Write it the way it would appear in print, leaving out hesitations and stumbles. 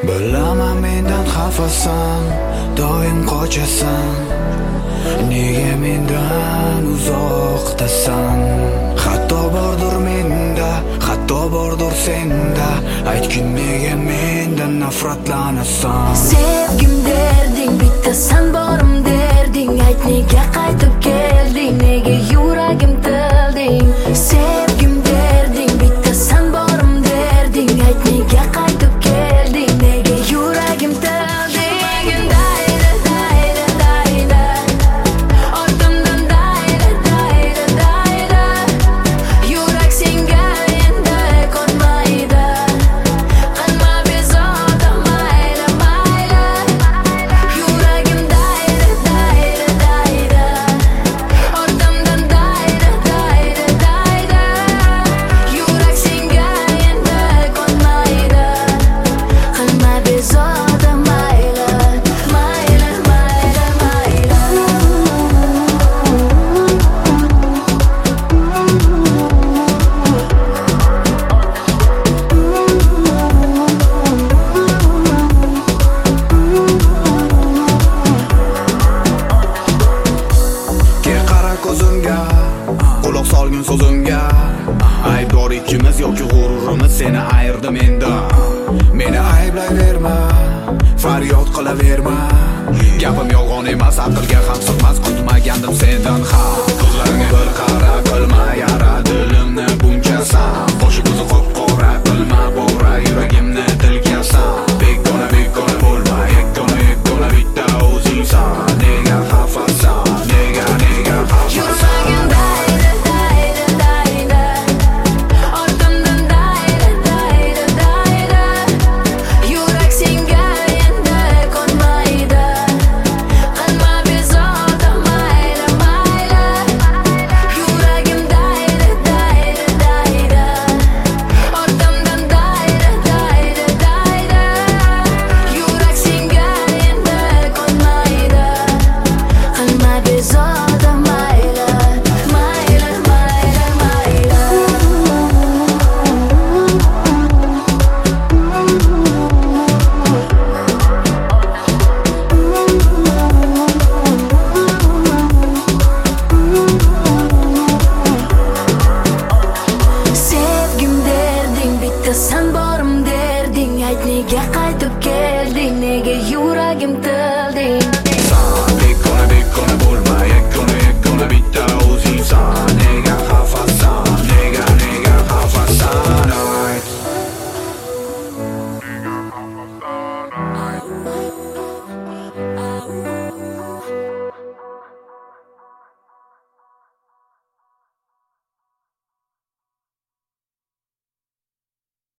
Bilaman mendan xafasan, doim qochasan. Nega mendan uzoqdasan? Hatto bordur menda, hatto bordur senda. Aytgin nega mendan nafratlanasan? Sevgim derding, bitta sen borim derding. Ayt nega qaytib kelding, nega yuragim tilding? Sevgim derding, bitta sen borim derding. Ayt nega qaytib kelding, nega yuragim tilding? Dayda, dayda, dayda, ortimdan dayda, dayda, dayda. Yurak senga endi ko'nmaydi. Qilma bezovta, mayli, mayli. Yuragim dayda, dayda, dayda, ortimdan dayda, dayda, dayda. Yurak senga endi ko'nmaydi. Qilma bezovta, mayli, mayli, mayli, mayli. Ke qara ko'zimga, quloq solgin so'zimga. Aybdor ikkimiz yoki g'ururimiz seni ayirdi mendan. Meni ayblayverma, faryod qilaverma. Gapim yolg'on emas, aqlga ham sig'mas, kutmagandim sendan ham. Ko'zlaringga bir qara, qilma yara dilimni bunchasan. Boshi ko'zi qop-qora, qilma bo'ra, yuragimni tilkasan. Begona bo'lma, yakkona bitta o'zingsan. Nega xafasan? Nega xafasan? Yuragim dayda, dayda, dayda, ortimdan dayda, dayda, dayda. Yurak senga endi ko'nmaydi. Qilma bezovta, mayli, mayli. Yuragim dayda, dayda, dayda, ortimdan dayda, dayda, dayda. Yurak senga endi ko'nmaydi. Qilma bezovta, mayli, mayli, mayli, mayli. Sevgim derding, bitta sen borim derding. Ayt nega qaytib kelding, nega yuragim tilding? Begona bo'lma,